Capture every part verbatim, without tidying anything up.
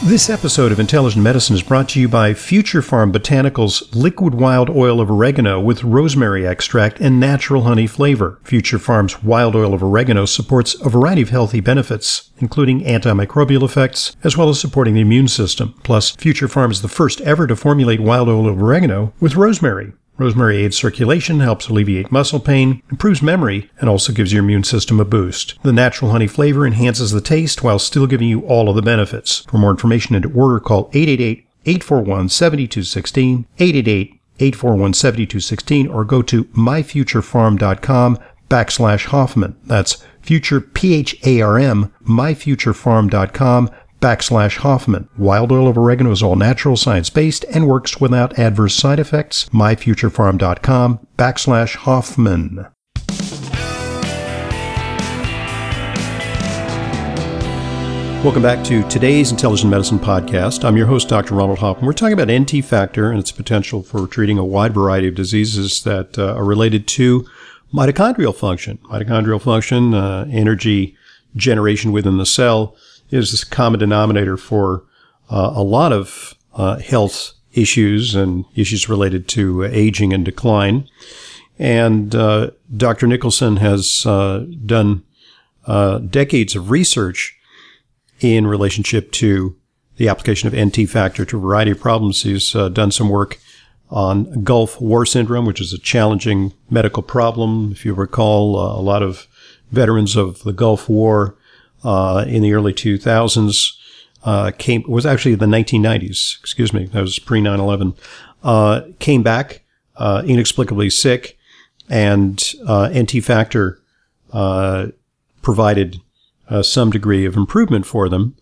This episode of Intelligent Medicine is brought to you by Future Farm Botanicals Liquid Wild Oil of Oregano with rosemary extract and natural honey flavor. Future Farm's Wild Oil of Oregano supports a variety of healthy benefits, including antimicrobial effects, as well as supporting the immune system. Plus, Future Farm is the first ever to formulate wild oil of oregano with rosemary. Rosemary aids circulation, helps alleviate muscle pain, improves memory, and also gives your immune system a boost. The natural honey flavor enhances the taste while still giving you all of the benefits. For more information and to order, call eight eight eight, eight four one, seven two one six, eight eight eight, eight four one, seven two one six, or go to myfuturefarm.com backslash Hoffman. That's future, P H A R M, myfuturefarm.com backslash Hoffman. Wild oil of oregano is all natural, science-based, and works without adverse side effects. myfuturefarm.com backslash Hoffman. Welcome back to today's Intelligent Medicine podcast. I'm your host, Doctor Ronald Hoffman. We're talking about N T factor and its potential for treating a wide variety of diseases that uh, are related to mitochondrial function. Mitochondrial function, uh, energy generation within the cell, is this common denominator for uh, a lot of uh, health issues and issues related to aging and decline. And uh, Doctor Nicholson has uh, done uh, decades of research in relationship to the application of N T factor to a variety of problems. He's uh, done some work on Gulf War syndrome, which is a challenging medical problem. If you recall, uh, a lot of veterans of the Gulf War Uh, in the early two thousands, uh, came, was actually the nineteen nineties, excuse me, that was pre nine eleven, uh, came back, uh, inexplicably sick, and, uh, N T factor, uh, provided, uh, some degree of improvement for them.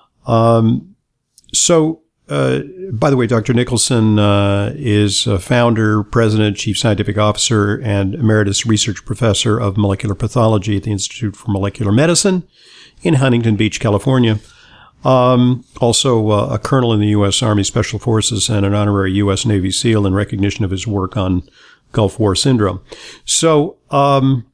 Um, so, uh, by the way, Doctor Nicholson, uh, is a founder, president, chief scientific officer, and emeritus research professor of molecular pathology at the Institute for Molecular Medicine in Huntington Beach, California. Um, also uh, a colonel in the U S Army Special Forces and an honorary U S Navy SEAL in recognition of his work on Gulf War syndrome. So, um,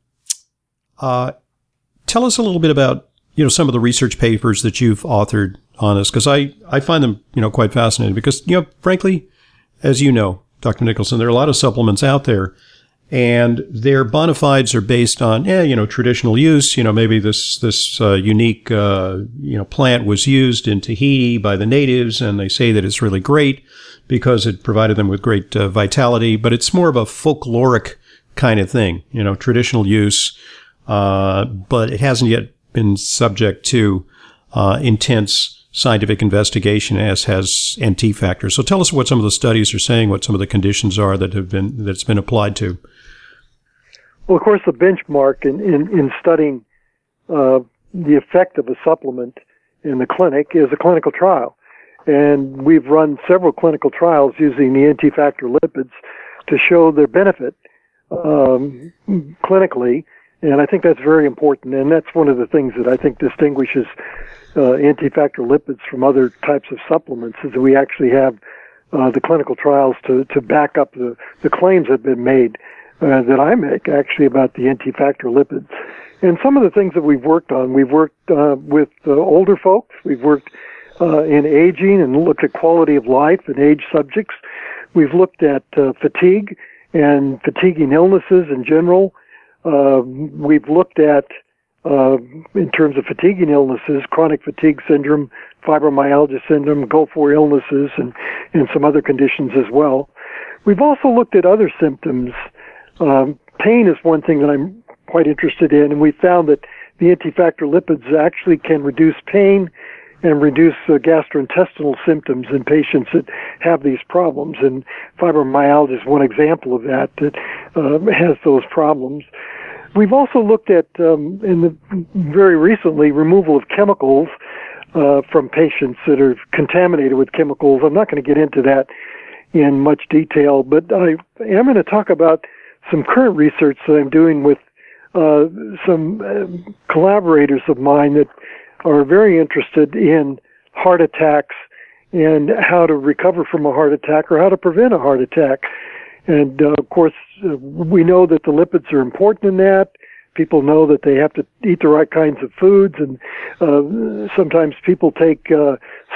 uh, tell us a little bit about, you know, some of the research papers that you've authored on this, because I, I find them, you know, quite fascinating because, you know, frankly, as you know, Doctor Nicholson, there are a lot of supplements out there, and their bona fides are based on, eh, you know, traditional use. You know, maybe this, this, uh, unique, uh, you know, plant was used in Tahiti by the natives, and they say that it's really great because it provided them with great uh, vitality, but it's more of a folkloric kind of thing, you know, traditional use, uh, but it hasn't yet been subject to, uh, intense scientific investigation, as has N T factor. So tell us what some of the studies are saying, what some of the conditions are that have been, that's been applied to. Well, of course, the benchmark in, in, in studying uh, the effect of a supplement in the clinic is a clinical trial. And we've run several clinical trials using the N T factor lipids to show their benefit um, clinically. And I think that's very important. And that's one of the things that I think distinguishes uh, N T factor lipids from other types of supplements, is that we actually have uh, the clinical trials to, to back up the, the claims that have been made. Uh, that I make actually about the N T factor lipids. And some of the things that we've worked on, we've worked uh, with uh, older folks, we've worked uh, in aging and looked at quality of life in age subjects. We've looked at uh, fatigue and fatiguing illnesses in general. Uh, we've looked at, uh, in terms of fatiguing illnesses, chronic fatigue syndrome, fibromyalgia syndrome, Gulf War illnesses, and, and some other conditions as well. We've also looked at other symptoms. Um, pain is one thing that I'm quite interested in, and we found that the N T factor lipids actually can reduce pain and reduce uh, gastrointestinal symptoms in patients that have these problems. And fibromyalgia is one example of that, that uh, has those problems. We've also looked at, um, in the very recently, removal of chemicals uh, from patients that are contaminated with chemicals. I'm not going to get into that in much detail, but I am going to talk about some current research that I'm doing with uh, some uh, collaborators of mine that are very interested in heart attacks and how to recover from a heart attack or how to prevent a heart attack. And, uh, of course, uh, we know that the lipids are important in that. People know that they have to eat the right kinds of foods, and uh, sometimes people take uh,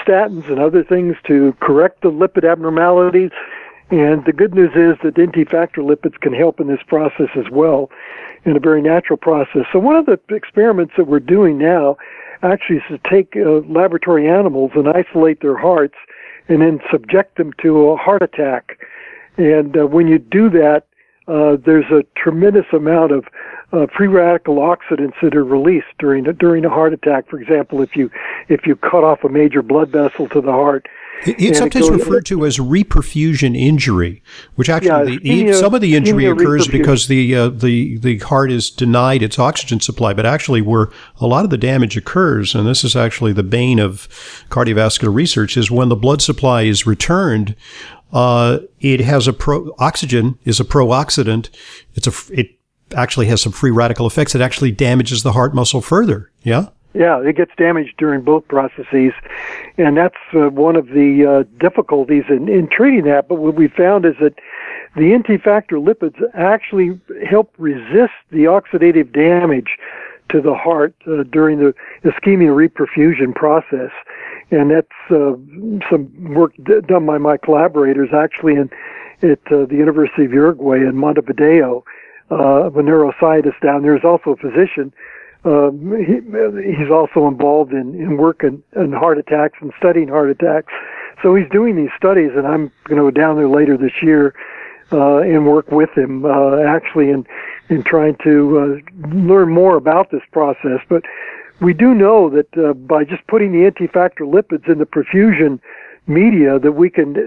statins and other things to correct the lipid abnormalities. And the good news is that N T factor lipids can help in this process as well, in a very natural process. So one of the experiments that we're doing now actually is to take uh, laboratory animals and isolate their hearts and then subject them to a heart attack. And uh, when you do that, uh, there's a tremendous amount of uh, free radical oxidants that are released during a, during a heart attack. For example, if you if you cut off a major blood vessel to the heart. It's sometimes it referred to as reperfusion injury, which actually yeah, the, ischemia, some of the injury occurs reperfusion. because the uh, the the heart is denied its oxygen supply. But actually, where a lot of the damage occurs, and this is actually the bane of cardiovascular research, is when the blood supply is returned. Uh, it has a pro oxygen is a pro-oxidant. It's a it actually has some free radical effects. It actually damages the heart muscle further. Yeah. Yeah, it gets damaged during both processes, and that's uh, one of the uh, difficulties in, in treating that. But what we found is that the N T factor lipids actually help resist the oxidative damage to the heart uh, during the ischemia reperfusion process. And that's uh, some work d- done by my collaborators actually in, at uh, the University of Uruguay in Montevideo. Uh, a neuroscientist down there is also a physician. Um, he, he's also involved in, in work in, in heart attacks and studying heart attacks. So he's doing these studies, and I'm going to go down there later this year uh, and work with him uh, actually in, in trying to uh, learn more about this process. But we do know that uh, by just putting the N T factor lipids in the perfusion media, that we can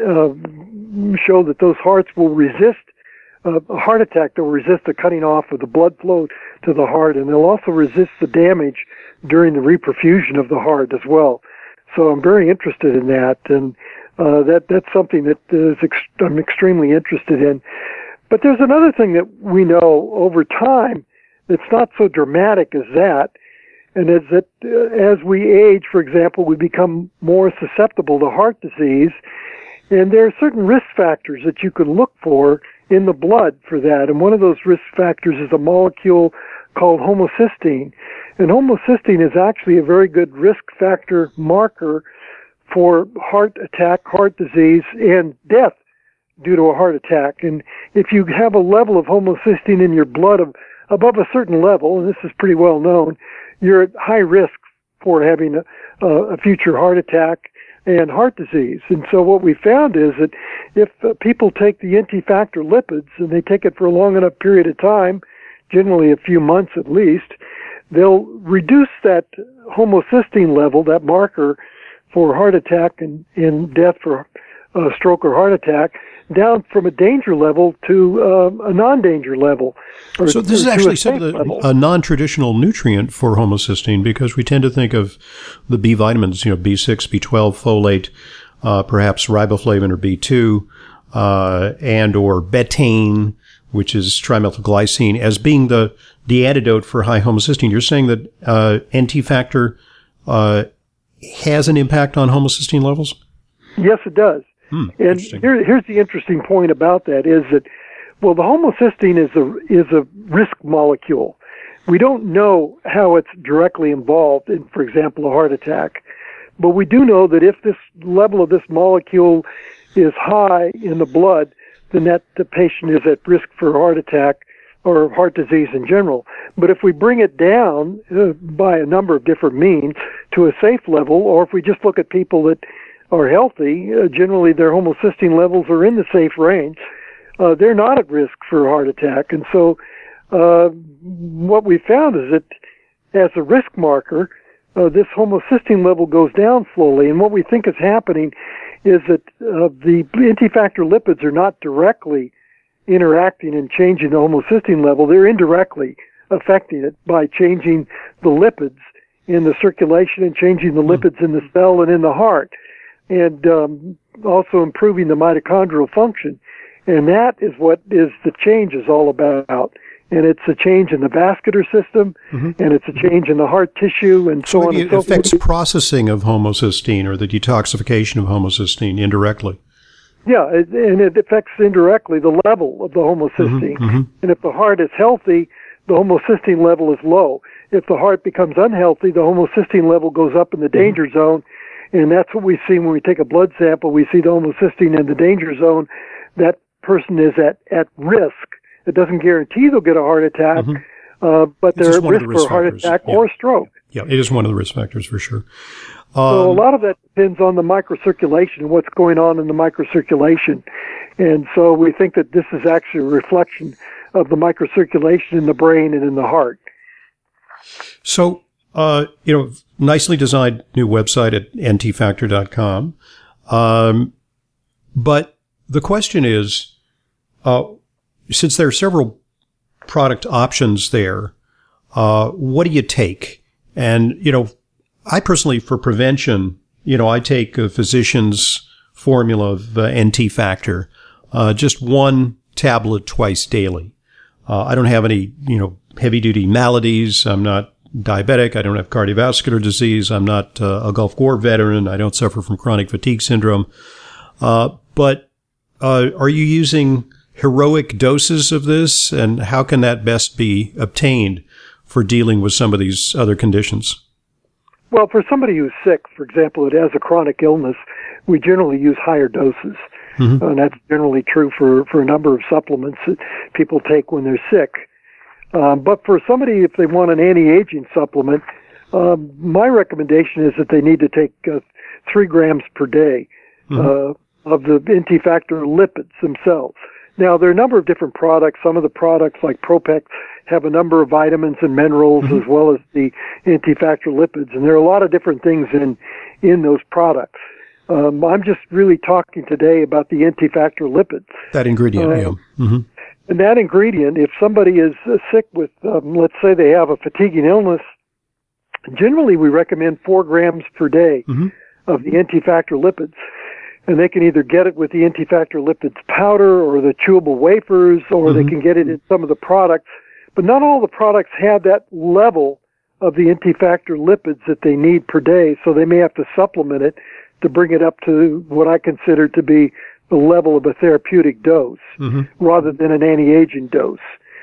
uh, show that those hearts will resist uh, a heart attack. They'll resist the cutting off of the blood flow to the heart, and they'll also resist the damage during the reperfusion of the heart as well. So I'm very interested in that, and uh, that that's something that is ex- I'm extremely interested in. But there's another thing that we know over time that's not so dramatic as that, and is that uh, as we age, for example, we become more susceptible to heart disease, and there are certain risk factors that you can look for in the blood for that. And one of those risk factors is a molecule called homocysteine. And homocysteine is actually a very good risk factor marker for heart attack, heart disease, and death due to a heart attack. And if you have a level of homocysteine in your blood of above a certain level, and this is pretty well known, you're at high risk for having a, a future heart attack and heart disease. And so what we found is that if uh, people take the N T factor lipids and they take it for a long enough period of time, generally a few months at least, they'll reduce that homocysteine level, that marker for heart attack and, and death for uh, stroke or heart attack, down from a danger level to um, a non-danger level. Or, so this is actually some of the, level. a non-traditional nutrient for homocysteine, because we tend to think of the B vitamins, you know, B six, B twelve, folate, uh, perhaps riboflavin or B two, uh, and or betaine, which is trimethylglycine, as being the, the antidote for high homocysteine. You're saying that uh, N T factor uh, has an impact on homocysteine levels? Yes, it does. Hmm, and here, here's the interesting point about that is that, well, the homocysteine is a is a risk molecule. We don't know how it's directly involved in, for example, a heart attack. But we do know that if this level of this molecule is high in the blood, then that the patient is at risk for heart attack or heart disease in general. But if we bring it down uh, by a number of different means to a safe level, or if we just look at people that are healthy, uh, generally their homocysteine levels are in the safe range, uh, they're not at risk for a heart attack. And so uh, what we found is that as a risk marker, uh, this homocysteine level goes down slowly. And what we think is happening is that uh, the N T factor lipids are not directly interacting and changing the homocysteine level. They're indirectly affecting it by changing the lipids in the circulation and changing the lipids in the cell and in the heart, and um, also improving the mitochondrial function. And that is what is the change is all about. And it's a change in the vascular system, mm-hmm. and it's a change in the heart tissue, and so, so on and it so affects forth. processing of homocysteine or the detoxification of homocysteine indirectly. Yeah, it, and it affects indirectly the level of the homocysteine. Mm-hmm, mm-hmm. And if the heart is healthy, the homocysteine level is low. If the heart becomes unhealthy, the homocysteine level goes up in the danger mm-hmm. zone, And that's what we see when we take a blood sample. We see the homocysteine in the danger zone. That person is at, at risk. It doesn't guarantee they'll get a heart attack, mm-hmm. uh, but it's they're at risk the for a heart factors. attack yeah. or a stroke. Yeah, it is one of the risk factors for sure. Um, so a lot of that depends on the microcirculation and what's going on in the microcirculation. And so we think that this is actually a reflection of the microcirculation in the brain and in the heart. So, uh, you know, nicely designed new website at N T factor dot com. Um, but the question is, uh, since there are several product options there, uh, what do you take? And, you know, I personally, for prevention, you know, I take a physician's formula of uh, N T factor, uh, just one tablet twice daily. Uh, I don't have any, you know, heavy duty maladies. I'm not diabetic. I don't have cardiovascular disease. I'm not uh, a Gulf War veteran. I don't suffer from chronic fatigue syndrome. Uh, but uh, are you using heroic doses of this? And how can that best be obtained for dealing with some of these other conditions? Well, for somebody who's sick, for example, that has a chronic illness, we generally use higher doses. Mm-hmm. And that's generally true for, for a number of supplements that people take when they're sick. Um, but for somebody, if they want an anti-aging supplement, um, my recommendation is that they need to take uh, three grams per day mm-hmm. uh, of the N T factor lipids themselves. Now, there are a number of different products. Some of the products, like Propex, have a number of vitamins and minerals mm-hmm. as well as the N T factor lipids. And there are a lot of different things in, in those products. Um, I'm just really talking today about the N T factor lipids. That ingredient, uh, yeah. Mm-hmm. And that ingredient, if somebody is uh, sick with, um, let's say they have a fatiguing illness, generally we recommend four grams per day mm-hmm. of the N T factor lipids. And they can either get it with the N T factor lipids powder or the chewable wafers, or mm-hmm. they can get it in some of the products. But not all the products have that level of the N T factor lipids that they need per day, so they may have to supplement it to bring it up to what I consider to be the level of a therapeutic dose mm-hmm. rather than an anti-aging dose.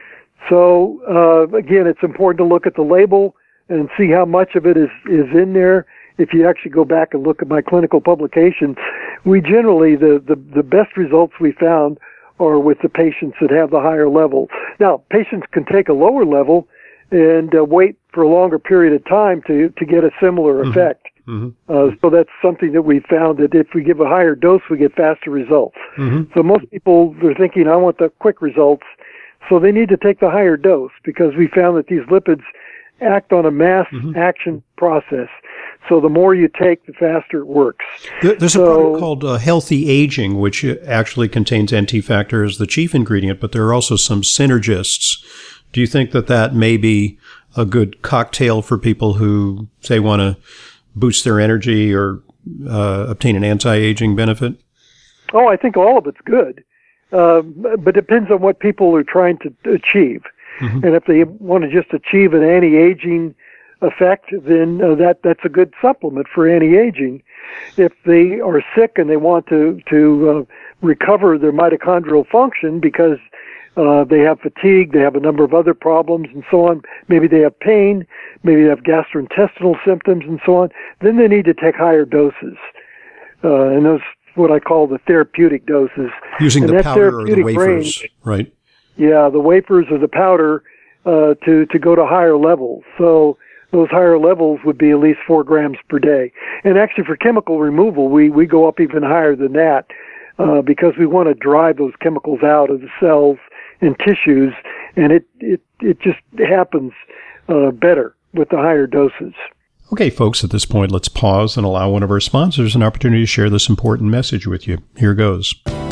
So, uh, again, it's important to look at the label and see how much of it is, is in there. If you actually go back and look at my clinical publications, we generally, the, the, the best results we found are with the patients that have the higher level. Now, patients can take a lower level and uh, wait for a longer period of time to, to get a similar mm-hmm. effect. Mm-hmm. Uh, so that's something that we found, that if we give a higher dose, we get faster results. Mm-hmm. So most people are thinking, I want the quick results. So they need to take the higher dose, because we found that these lipids act on a mass mm-hmm. action process. So the more you take, the faster it works. There's so, a product called uh, Healthy Aging, which actually contains N T factor as the chief ingredient, but there are also some synergists. Do you think that that may be a good cocktail for people who, say, want to boost their energy or uh, obtain an anti-aging benefit? Oh, I think all of it's good, uh, but it depends on what people are trying to achieve. Mm-hmm. And if they want to just achieve an anti-aging effect, then uh, that that's a good supplement for anti-aging. If they are sick and they want to to uh, recover their mitochondrial function because uh, they have fatigue, they have a number of other problems and so on, maybe they have pain, maybe they have gastrointestinal symptoms and so on, then they need to take higher doses. Uh, and those what I call the therapeutic doses. Using and the powder or the wafers, range, right? Yeah, the wafers or the powder uh, to, to go to higher levels. So those higher levels would be at least four grams per day. And actually for chemical removal, we, we go up even higher than that uh, because we want to drive those chemicals out of the cells and tissues, and it, it, it just happens uh, better with the higher doses. Okay, folks, at this point, let's pause and allow one of our sponsors an opportunity to share this important message with you. Here goes.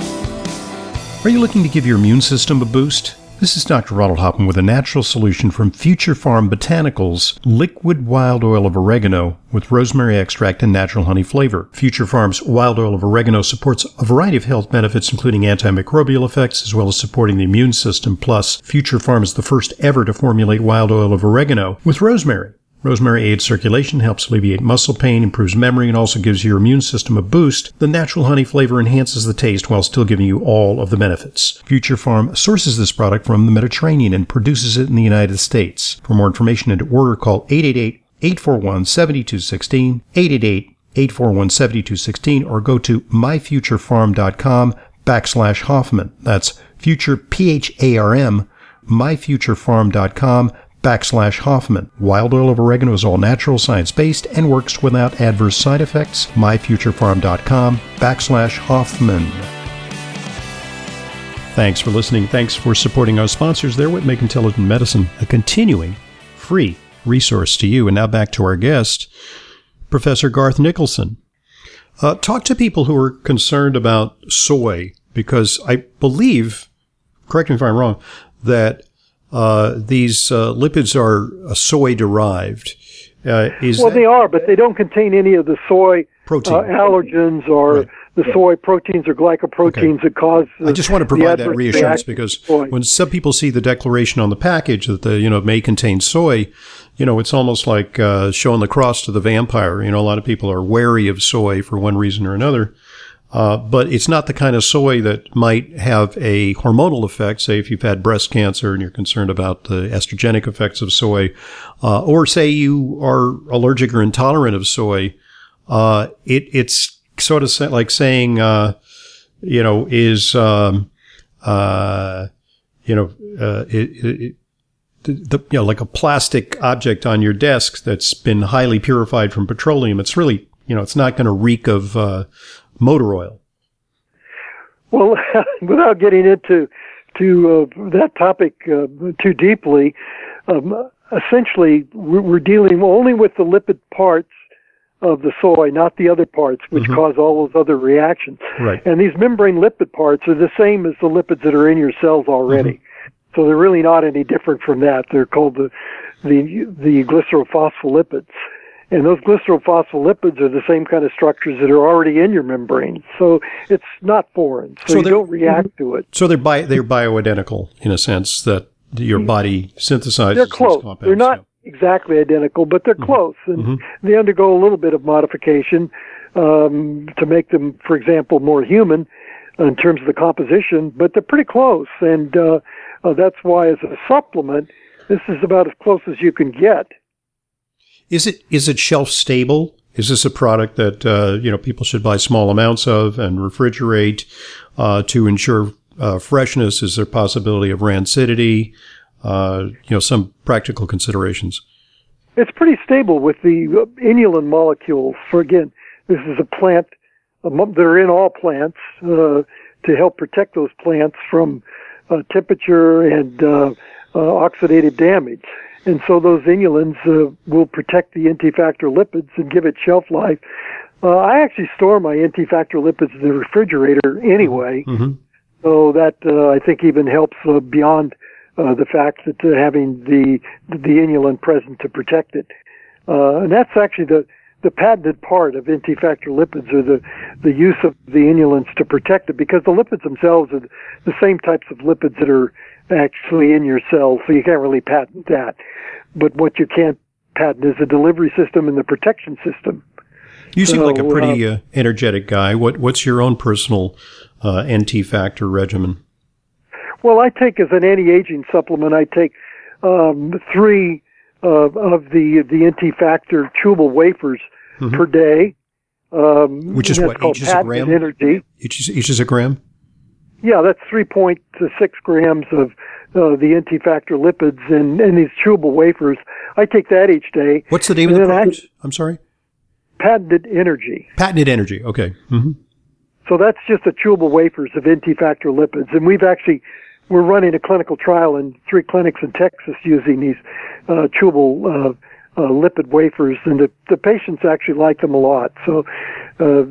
Are you looking to give your immune system a boost? This is Doctor Ronald Hoffman with a natural solution from Future Farm Botanicals, liquid wild oil of oregano with rosemary extract and natural honey flavor. Future Farm's wild oil of oregano supports a variety of health benefits, including antimicrobial effects, as well as supporting the immune system. Plus, Future Farm is the first ever to formulate wild oil of oregano with rosemary. Rosemary aids circulation, helps alleviate muscle pain, improves memory, and also gives your immune system a boost. The natural honey flavor enhances the taste while still giving you all of the benefits. Future Farm sources this product from the Mediterranean and produces it in the United States. For more information and to order, call eight eight eight, eight four one, seven two one six, eight eight eight, eight four one, seven two one six, or go to myfuturefarm.com backslash Hoffman. That's future, P H A R M, myfuturefarm.com backslash Hoffman. Wild oil of oregano is all natural, science-based, and works without adverse side effects. myfuturefarm.com backslash Hoffman. Thanks for listening. Thanks for supporting our sponsors. They're what make intelligent medicine a continuing free resource to you. And now back to our guest, Professor Garth Nicholson. Uh, talk to people who are concerned about soy, because I believe, correct me if I'm wrong, that uh, these uh, lipids are uh, soy-derived. Uh, is well, that, they are, but they don't contain any of the soy protein. Uh, allergens or right. the soy proteins or glycoproteins okay. that cause. The, I just want to provide that reassurance, because when some people see the declaration on the package that the you know may contain soy, you know it's almost like uh, showing the cross to the vampire. You know, a lot of people are wary of soy for one reason or another. Uh, but it's not the kind of soy that might have a hormonal effect, say if you've had breast cancer and you're concerned about the estrogenic effects of soy, uh, or say you are allergic or intolerant of soy. Uh, it, it's sort of like saying, uh, you know, is, um, uh, you know, uh, it, it, the, you know, like a plastic object on your desk that's been highly purified from petroleum. It's really, you know, it's not going to reek of, uh, motor oil. Well, without getting into to uh, that topic uh, too deeply, um, essentially we're, we're dealing only with the lipid parts of the soy, not the other parts, which mm-hmm. cause all those other reactions. Right. And these membrane lipid parts are the same as the lipids that are in your cells already. Mm-hmm. So they're really not any different from that. They're called the the, the glycerophospholipids. And those glycerophospholipids are the same kind of structures that are already in your membranes. So it's not foreign. So, so you don't react to it. So they're bi- they're bioidentical in a sense that your body synthesizes. They're close. These compounds. They're not yeah. exactly identical, but they're mm-hmm. close. And mm-hmm. they undergo a little bit of modification um, to make them, for example, more human in terms of the composition, but they're pretty close. And uh, uh, that's why as a supplement, this is about as close as you can get. Is it is it shelf stable? Is this a product that uh, you know people should buy small amounts of and refrigerate uh, to ensure uh, freshness? Is there possibility of rancidity? Uh, you know, some practical considerations. It's pretty stable with the inulin molecules. For again, this is a plant. Um, they're in all plants uh, to help protect those plants from uh, temperature and uh, uh, oxidative damage. And so those inulins uh, will protect the N T factor lipids and give it shelf life. Uh, I actually store my N T factor lipids in the refrigerator anyway. Mm-hmm. So that uh, I think even helps uh, beyond uh, the fact that uh, having the the inulin present to protect it. Uh, and that's actually the, the patented part of N T factor lipids, are the, the use of the inulins to protect it, because the lipids themselves are the same types of lipids that are actually in your cells, so you can't really patent that. But what you can't patent is the delivery system and the protection system. You seem so, like a pretty uh, uh, energetic guy. What What's your own personal uh, N T factor regimen? Well, I take as an anti-aging supplement, I take um, three uh, of the the N T factor chewable wafers mm-hmm. per day. Um, Which is what, each is a gram? Energy. Each is, each is a gram? Yeah, that's three point six grams of uh, the N T factor lipids in, in these chewable wafers. I take that each day. What's the name of the product? I, I'm sorry? Patented Energy. Patented Energy, okay. Mm-hmm. So that's just the chewable wafers of N T factor lipids. And we've actually, we're running a clinical trial in three clinics in Texas using these uh, chewable uh, uh, lipid wafers, and the, the patients actually like them a lot. So uh,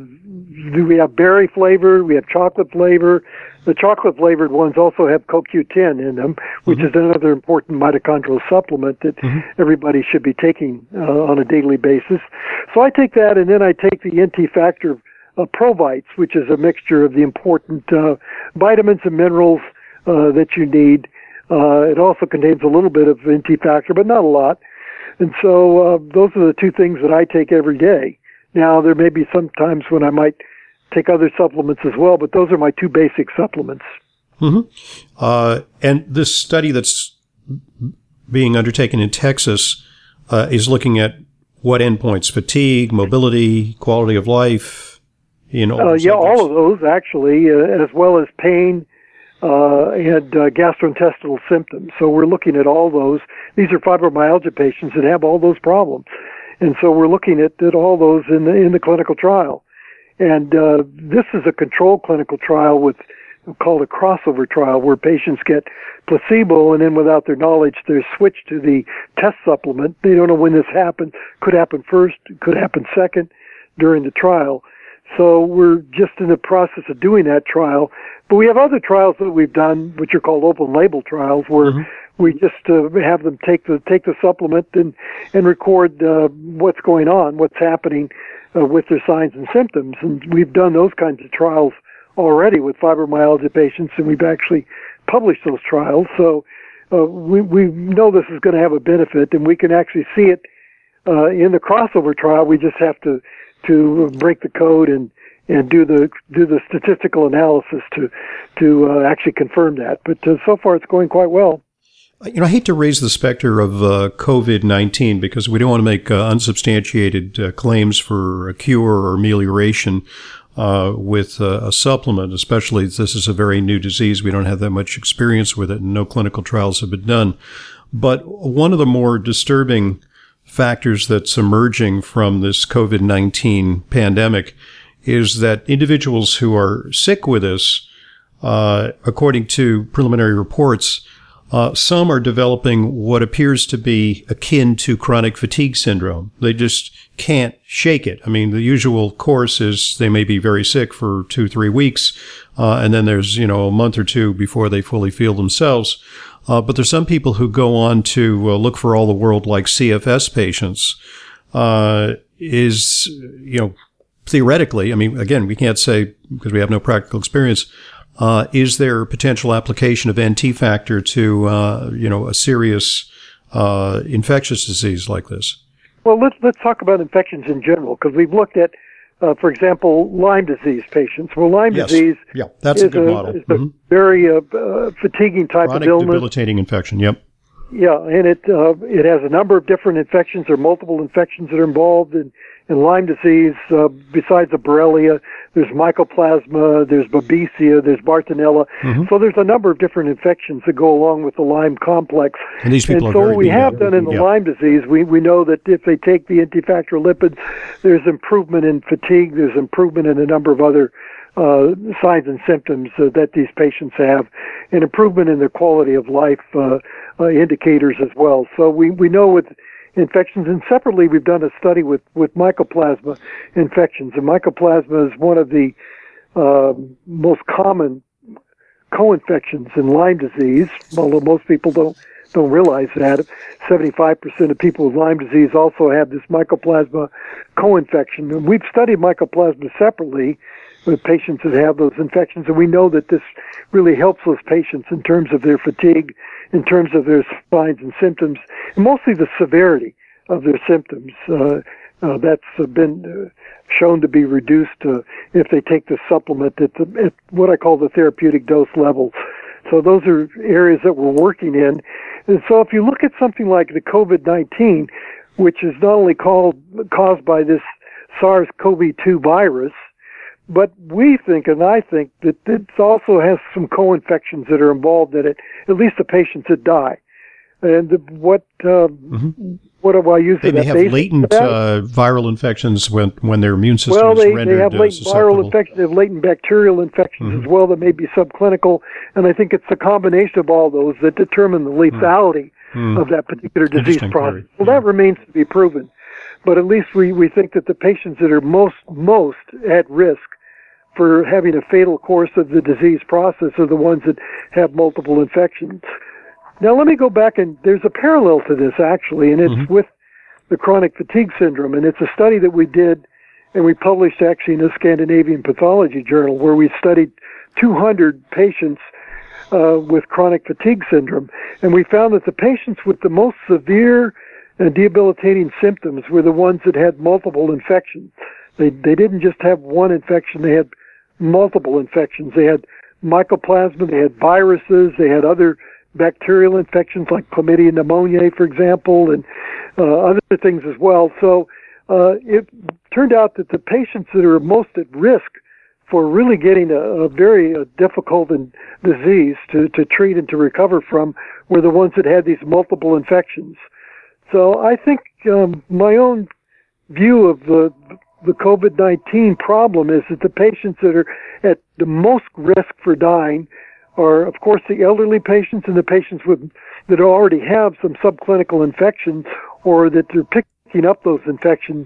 we have berry flavor, we have chocolate flavor. The chocolate flavored ones also have C O Q ten in them, which mm-hmm. is another important mitochondrial supplement that mm-hmm. everybody should be taking uh, on a daily basis. So I take that, and then I take the N T factor uh, Provites, which is a mixture of the important uh, vitamins and minerals uh, that you need. Uh, it also contains a little bit of N T factor, but not a lot. And so uh, those are the two things that I take every day. Now, there may be some times when I might take other supplements as well, but those are my two basic supplements. Mm-hmm. Uh, and this study that's being undertaken in Texas uh, is looking at what endpoints? Fatigue, mobility, quality of life? You know, uh, yeah, all of those actually, uh, as well as pain uh, and uh, gastrointestinal symptoms. So we're looking at all those. These are fibromyalgia patients that have all those problems, and so we're looking at, at all those in the in the clinical trial. And uh, this is a controlled clinical trial with called a crossover trial, where patients get placebo and then without their knowledge they're switched to the test supplement. They don't know when this happened. Could happen first, could happen second during the trial. So we're just in the process of doing that trial. But we have other trials that we've done, which are called open label trials, where mm-hmm. we just uh, have them take the take the supplement and and record uh, what's going on, what's happening uh, with their signs and symptoms. And we've done those kinds of trials already with fibromyalgia patients, and we've actually published those trials. So uh, we we know this is going to have a benefit, and we can actually see it uh, in the crossover trial. We just have to to break the code and and do the do the statistical analysis to to uh, actually confirm that. But uh, so far, it's going quite well. You know, I hate to raise the specter of uh, COVID nineteen because we don't want to make uh, unsubstantiated uh, claims for a cure or amelioration uh, with uh, a supplement, especially as this is a very new disease. We don't have that much experience with it, and no clinical trials have been done. But one of the more disturbing factors that's emerging from this COVID nineteen pandemic is that individuals who are sick with this, uh, according to preliminary reports, Uh, some are developing what appears to be akin to chronic fatigue syndrome. They just can't shake it. I mean, the usual course is they may be very sick for two, three weeks, uh, and then there's, you know, a month or two before they fully feel themselves. Uh, but there's some people who go on to uh, look for all the world like C F S patients. Uh, is, you know, theoretically, I mean, again, we can't say because we have no practical experience. Uh, is there potential application of N T factor to, uh, you know, a serious uh, infectious disease like this? Well, let's let's talk about infections in general, because we've looked at, uh, for example, Lyme disease patients. Well, Lyme yes. disease yeah, that's is a good a, model. Is mm-hmm. a very uh, uh, fatiguing type Chronic of illness. debilitating infection. Yep. Yeah, and it uh, it has a number of different infections or multiple infections that are involved in, in Lyme disease. Uh, besides the Borrelia, there's Mycoplasma, there's Babesia, there's Bartonella. Mm-hmm. So there's a number of different infections that go along with the Lyme complex. And these people and are so very what we have done in the yeah. Lyme disease, we, we know that if they take the N T factor lipids, there's improvement in fatigue, there's improvement in a number of other uh, signs and symptoms uh, that these patients have, and improvement in their quality of life uh, uh, indicators as well. So we, we know with infections, and separately we've done a study with, with Mycoplasma infections. And Mycoplasma is one of the uh, most common co-infections in Lyme disease, although most people don't don't realize that. seventy-five percent of people with Lyme disease also have this Mycoplasma co-infection. And we've studied Mycoplasma separately with patients that have those infections, and we know that this really helps those patients in terms of their fatigue, in terms of their signs and symptoms, and mostly the severity of their symptoms. Uh, uh, that's been uh, shown to be reduced uh, if they take the supplement at, the, at what I call the therapeutic dose levels. So those are areas that we're working in. And so if you look at something like the COVID nineteen, which is not only called, caused by this SARS CoV two virus, but we think, and I think, that it also has some co-infections that are involved in it, at least the patients that die. And what uh, mm-hmm. what do I use? They may have latent uh, viral infections when, when their immune system well, is they, rendered they have latent uh, viral infections, they have latent bacterial infections mm-hmm. as well that may be subclinical. And I think it's the combination of all those that determine the lethality mm-hmm. of that particular disease process. Well, yeah. that remains to be proven. But at least we, we think that the patients that are most most at risk for having a fatal course of the disease process are the ones that have multiple infections. Now, let me go back, and there's a parallel to this, actually, and it's mm-hmm. with the chronic fatigue syndrome. And it's a study that we did, and we published, actually, in the Scandinavian Pathology Journal, where we studied two hundred patients uh, with chronic fatigue syndrome. And we found that the patients with the most severe and debilitating symptoms were the ones that had multiple infections. They, they didn't just have one infection, they had multiple infections. They had mycoplasma, they had viruses, they had other bacterial infections like chlamydia pneumoniae, for example, and uh, other things as well. So uh, it turned out that the patients that are most at risk for really getting a, a very uh, difficult and disease to, to treat and to recover from were the ones that had these multiple infections. So I think um, my own view of the the COVID nineteen problem is that the patients that are at the most risk for dying are, of course, the elderly patients and the patients with that already have some subclinical infections or that they're picking up those infections,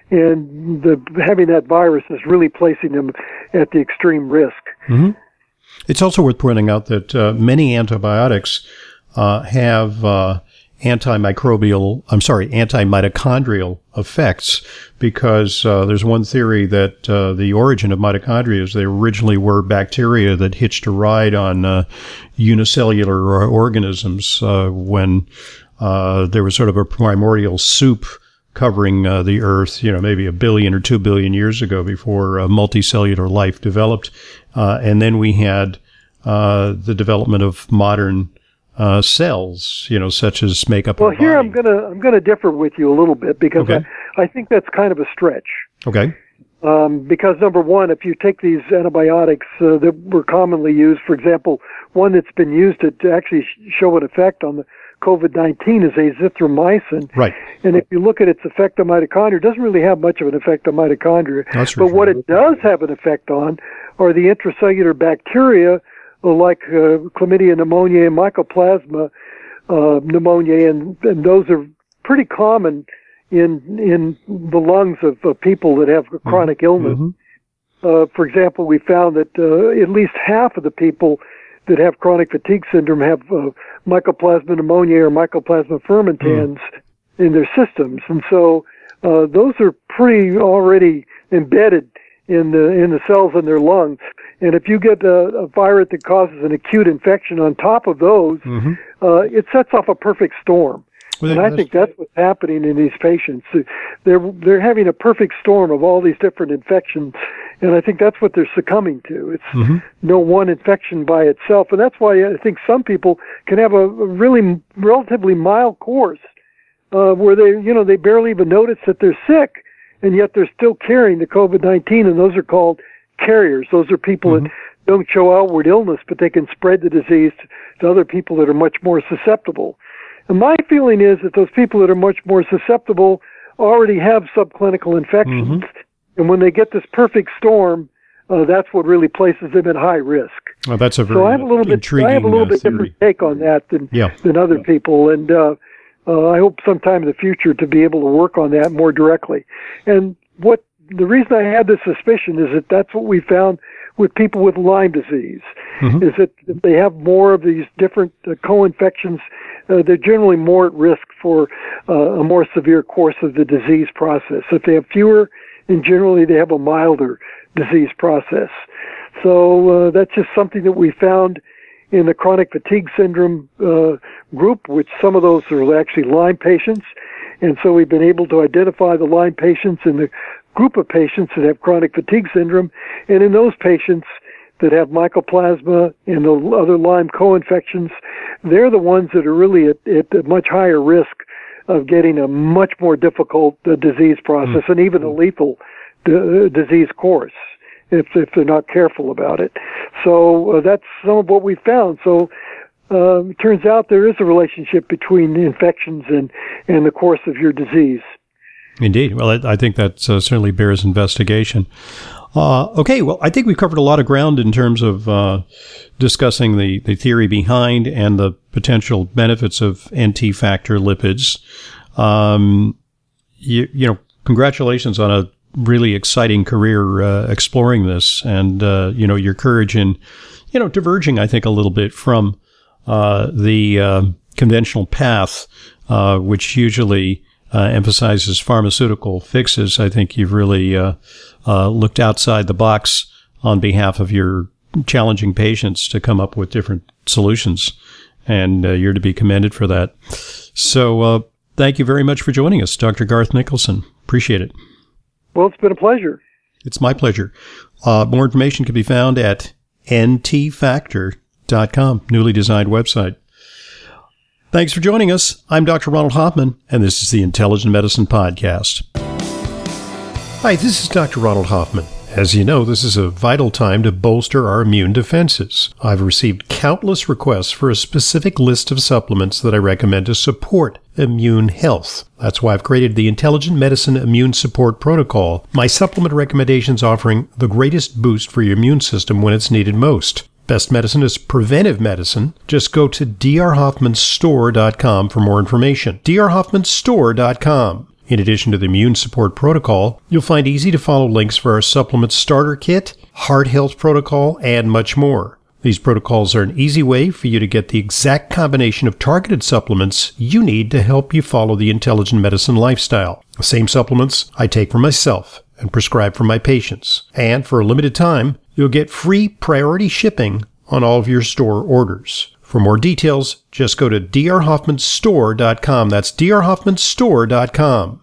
and the, having that virus is really placing them at the extreme risk. Mm-hmm. It's also worth pointing out that uh, many antibiotics uh, have uh, antimicrobial, I'm sorry, antimitochondrial effects, because uh, there's one theory that uh, the origin of mitochondria is they originally were bacteria that hitched a ride on uh, unicellular organisms uh, when uh, there was sort of a primordial soup covering uh, the Earth, you know, maybe a billion or two billion years ago before uh, multicellular life developed. Uh, and then we had uh, the development of modern Uh, cells, you know, such as make up. Well, here body. I'm gonna I'm gonna differ with you a little bit because okay. I, I think that's kind of a stretch. Okay. Um, because number one, if you take these antibiotics uh, that were commonly used, for example, one that's been used to, to actually sh- show an effect on the COVID nineteen is azithromycin. Right. And if you look at its effect on mitochondria, it doesn't really have much of an effect on mitochondria. That's but what it does have an effect on are the intracellular bacteria like uh, chlamydia pneumoniae and mycoplasma uh, pneumoniae, and, and those are pretty common in in the lungs of uh, people that have chronic mm-hmm. illness. Mm-hmm. Uh, for example, we found that uh, at least half of the people that have chronic fatigue syndrome have uh, mycoplasma pneumoniae or mycoplasma fermentans mm. in their systems, and so uh, those are pretty already embedded in the in the cells in their lungs. And if you get a, a virus that causes an acute infection on top of those, mm-hmm. uh, it sets off a perfect storm. Well, and I think that's what's happening in these patients. They're they're having a perfect storm of all these different infections, and I think that's what they're succumbing to. It's mm-hmm. no one infection by itself, and that's why I think some people can have a, a really relatively mild course uh, where they you know they barely even notice that they're sick, and yet they're still carrying the COVID nineteen, and those are called carriers. Those are people mm-hmm. that don't show outward illness, but they can spread the disease to other people that are much more susceptible. And my feeling is that those people that are much more susceptible already have subclinical infections. Mm-hmm. And when they get this perfect storm, uh, that's what really places them at high risk. Well, that's a very so I have a little bit, intriguing I have a little uh, bit theory. different take on that than, yeah. than other yeah. people. And uh, uh, I hope sometime in the future to be able to work on that more directly. And what the reason I had this suspicion is that that's what we found with people with Lyme disease, mm-hmm. is that if they have more of these different uh, co-infections, uh, they're generally more at risk for uh, a more severe course of the disease process. If they have fewer, and generally they have a milder disease process. So uh, that's just something that we found in the chronic fatigue syndrome uh, group, which some of those are actually Lyme patients. And so we've been able to identify the Lyme patients in the group of patients that have chronic fatigue syndrome, and in those patients that have mycoplasma and the other Lyme co-infections, they're the ones that are really at, at a much higher risk of getting a much more difficult uh, disease process mm-hmm. and even a lethal d- disease course if, if they're not careful about it. So uh, that's some of what we found. So uh, it turns out there is a relationship between the infections and, and the course of your disease. Indeed. Well, I, I think that uh, certainly bears investigation. Uh, okay, well, I think we've covered a lot of ground in terms of uh, discussing the, the theory behind and the potential benefits of N T factor lipids. Um, you, you know, congratulations on a really exciting career uh, exploring this, and uh, you know, your courage in, you know, diverging, I think, a little bit from uh, the uh, conventional path, uh, which usually Uh, emphasizes pharmaceutical fixes. I think you've really uh, uh, looked outside the box on behalf of your challenging patients to come up with different solutions, and uh, you're to be commended for that. So uh, thank you very much for joining us, Doctor Garth Nicholson. Appreciate it. Well, it's been a pleasure. It's my pleasure. Uh, more information can be found at N T factor dot com, newly designed website. Thanks for joining us. I'm Doctor Ronald Hoffman, and this is the Intelligent Medicine Podcast. Hi, this is Doctor Ronald Hoffman. As you know, this is a vital time to bolster our immune defenses. I've received countless requests for a specific list of supplements that I recommend to support immune health. That's why I've created the Intelligent Medicine Immune Support Protocol, my supplement recommendations offering the greatest boost for your immune system when it's needed most. Best medicine is preventive medicine. Just go to d r hoffman store dot com for more information. d r hoffman store dot com. In addition to the Immune Support Protocol, you'll find easy-to-follow links for our supplement starter kit, heart health protocol, and much more. These protocols are an easy way for you to get the exact combination of targeted supplements you need to help you follow the intelligent medicine lifestyle. The same supplements I take for myself and prescribe for my patients. And for a limited time, you'll get free priority shipping on all of your store orders. For more details, just go to d r hoffman store dot com. That's d r hoffman store dot com.